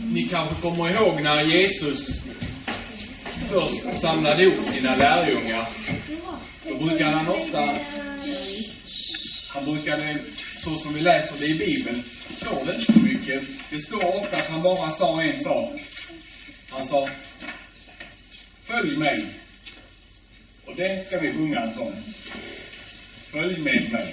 Ni kanske kommer ihåg när Jesus först samlade ihop sina lärjungar. Då brukade han brukade, så som vi läser det i Bibeln, står det inte så mycket. Det står ofta att han bara sa en sak. Han sa: följ mig. Och det ska vi sjunga en sång. Följ med mig.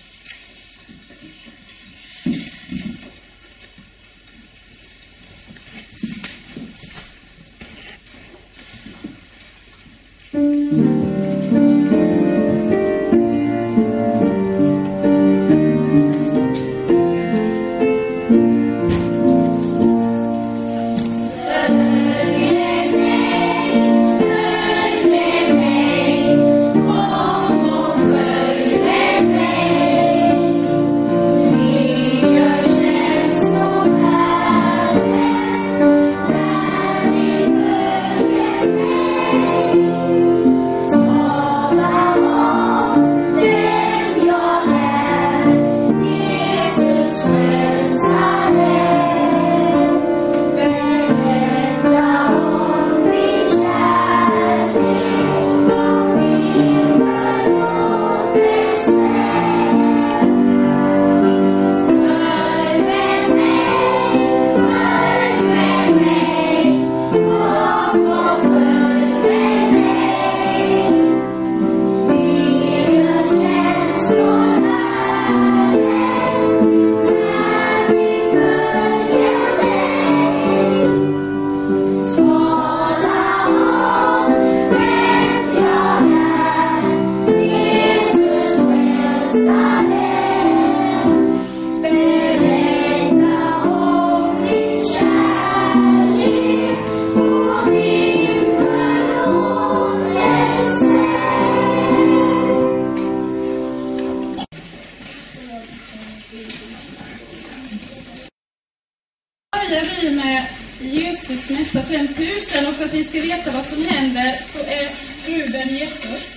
Vi med Jesus mättar 5000, och för att ni ska veta vad som händer så är Ruben Jesus,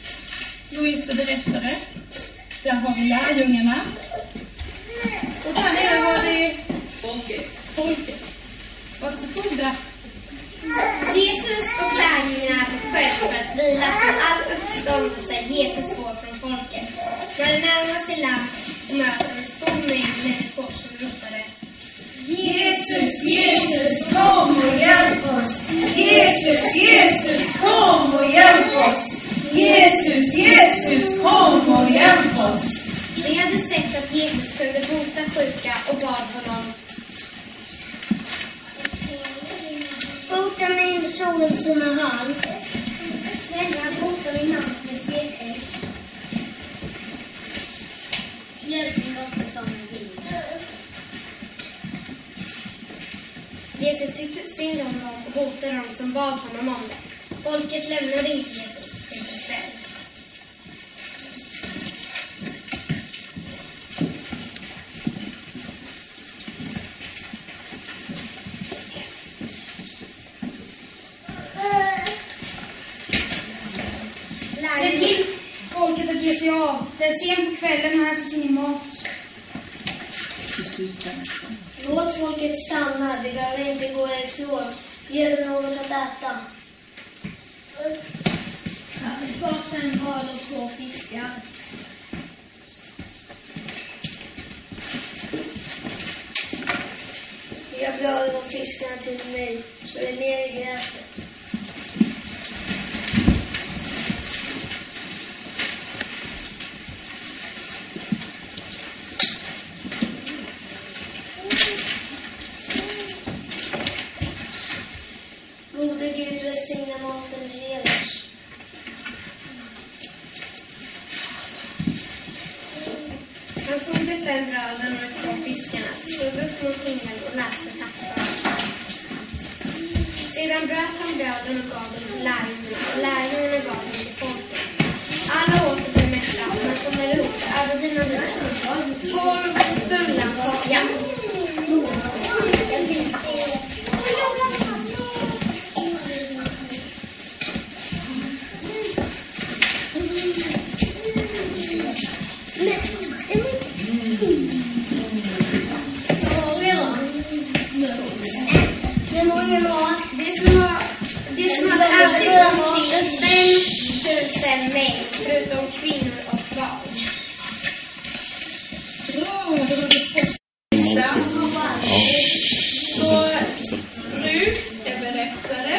Louise berättare, där har vi lärjungarna, och där nere har vi folket. Varsågoda. Jesus och lärjungarna sköt för att vila från all uppståndelse Jesus får från folket. När det närmar sig land och möter en stor mängd människor som ropade: Jesus, Jesus, kom och hjälp oss! Jesus, Jesus, kom och hjälp oss! Jesus, Jesus, kom och hjälp oss! De hade sett att Jesus kunde bota sjuka och bad honom: bota min son som är han. Snälla, bota min man som är spetälsk. Hjälp min dotter som är vild. Jesus tyckte synd om dem och hotade dem som bad honom om det. Folket lämnade inte Jesus för sig själv. Se till folket att ge sig av. Det är sent på kvällen, här finns ingen mat. Låt folket stanna, de behöver inte gå ifrån. Ge dem något att äta. Vi får 5 bröd och 2 fiskar. Jag bröd och fiskarna till mig, så är ner i gräset. Gode Gud, välsigna maten du ger oss. Han tog de 5 bröden och 2 fiskarna, såg upp mot himlen och läste tackbön. Sedan bröt han bröden och gav dem till lärjungarna, och lärjungarna gav dem till folket. Alla åt och blev mätta, men som är roligt över dina viner. 12 bullar på jakt. Redan. Det var ingen mat. Det som hade alltid fanns 5 000 män, förutom kvinnor och barn. Bra, det var det första. Så Rut är berättare.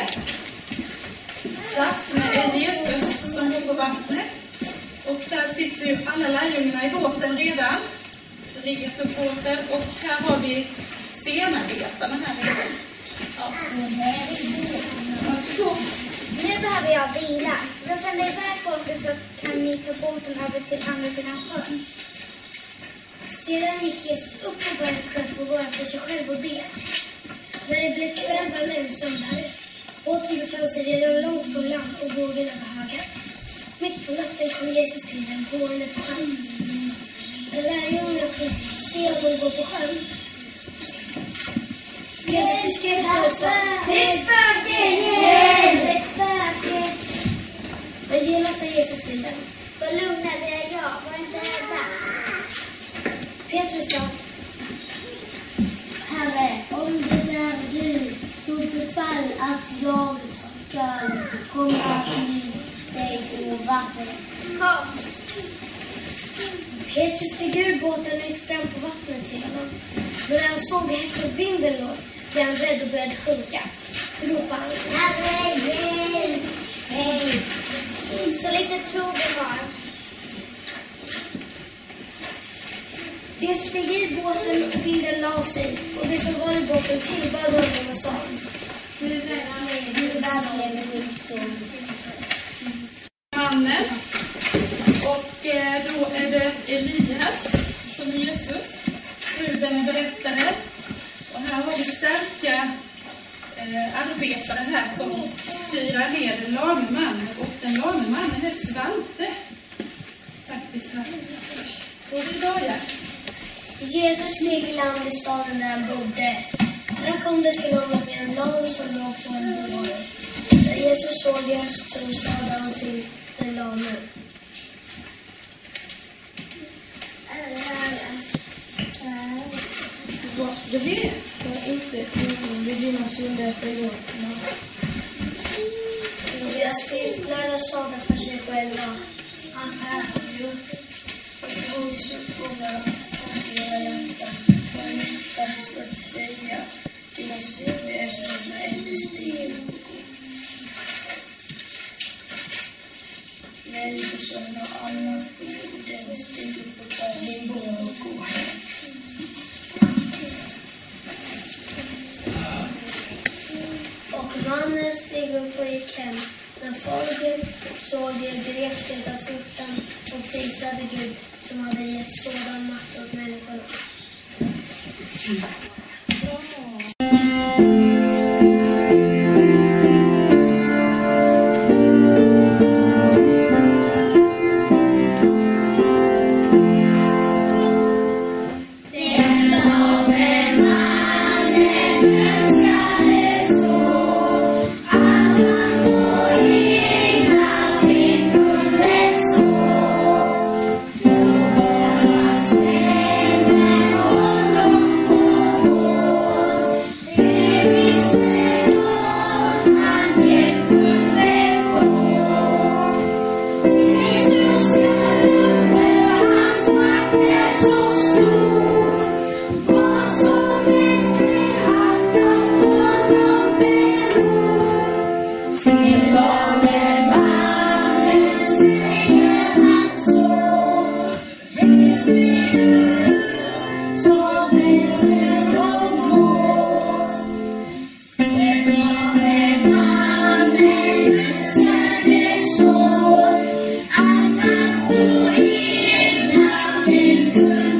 Daphne är Jesus som går på vattnet. Och där sitter ju alla lärjungarna i båten redan. Reto båten. Och här har vi scenarbetarna här redan. Ja. Varsågod. Nu behöver jag vila. Då sänder iväg folket så kan ni ta båten över till andra sidan sjön. Sedan gick Jesus upp på berget för att vara för sig själv och be. När det blev kväll var han ensam där. Båten befann sig redan långt på land och vågorna var höga. Mitt på natten kom Jesus till dem gående på sjön. När lärjungarna fick se honom gå på sjön blev det förskräckta och sa: "Det är ett spöke! Hjälp! Ett spöke!" Men genast sa Jesus till dem: "Var lugna, det är jag. Var inte rädda." Petrus sa: "Herre, om det är du, så befall att jag ska komma till dig på vattnet." Kom! Petrus steg ur båten och gick fram på vattnet till honom. Men när han såg hur häftigt vinden låg, blev han rädd och började sjunka. Ropade han: "Herre, hjälp! Hej!" Så lite trogen var han. Det steg i båten och vinden la sig, och det som var i båten tillbad honom och sa: "Du verkligen min son." Mannen. Och då är det Elias som är Jesus. Ruben är berättare. Och här har vi starka arbetare här som firar med en lagerman. Och den lagermannen är Svante. Faktiskt här. Så vi börjar. Jesus steg i land i staden där han bodde. Där kom det till honom en lam som låg på en bord. När Jesus såg det så sa han till den lamen: "Du vet inte hur dina synder förlåtna." Deras skriftlärare sa det för sig själva: "Han är gjort och hålls upp på våra hjärtan. Och lyckas att säga dina synder efter mig stiger." Men du som har annat på jorden stiger på din bord och går hem. Och mannen steg upp och gick hem. När folket såg det grep det av fruktan och prisade Gud som hade gett sådan makt åt människorna.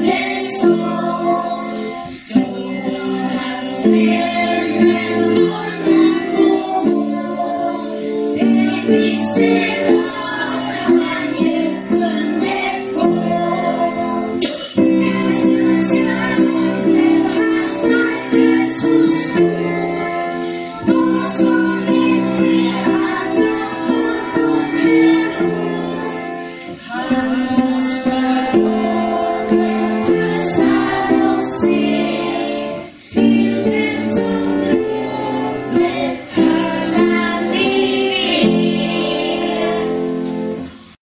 Amen.